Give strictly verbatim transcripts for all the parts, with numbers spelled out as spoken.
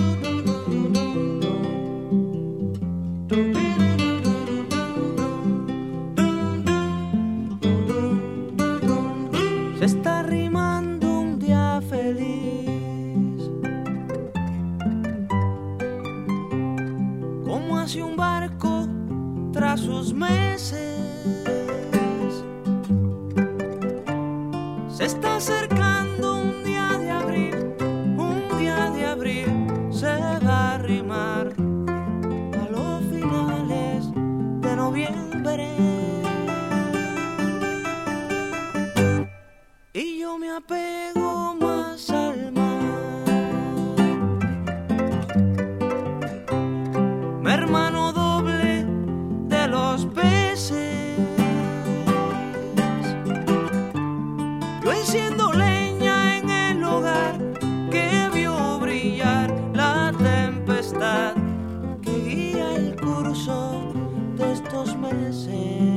Se está arrimando un día feliz, como hace un barco tras sus meses. Se está acercando un día de abril, un día de abril se va a arrimar a los finales de noviembre. Y yo me apego más al mar, mi hermano doble de los peces. Yo enciendo leña en el hogar que vio brillar la tempestad que guía el curso de estos meses.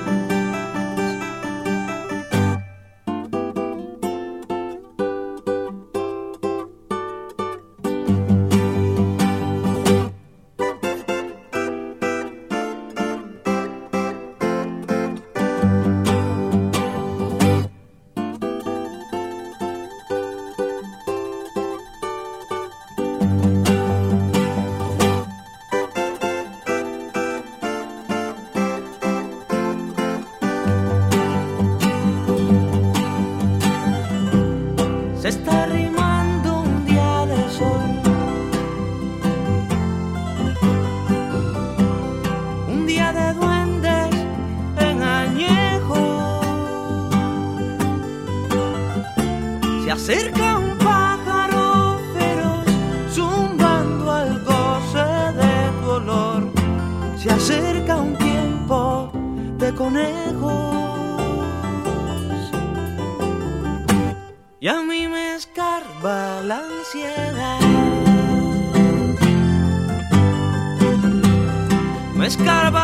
Se está arrimando un día de sol, un día de duendes en añejo. Se acerca un pájaro feroz zumbando al goce de tu olor. Se acerca un tiempo de conejos. Y a mí me escarba la ansiedad, me escarba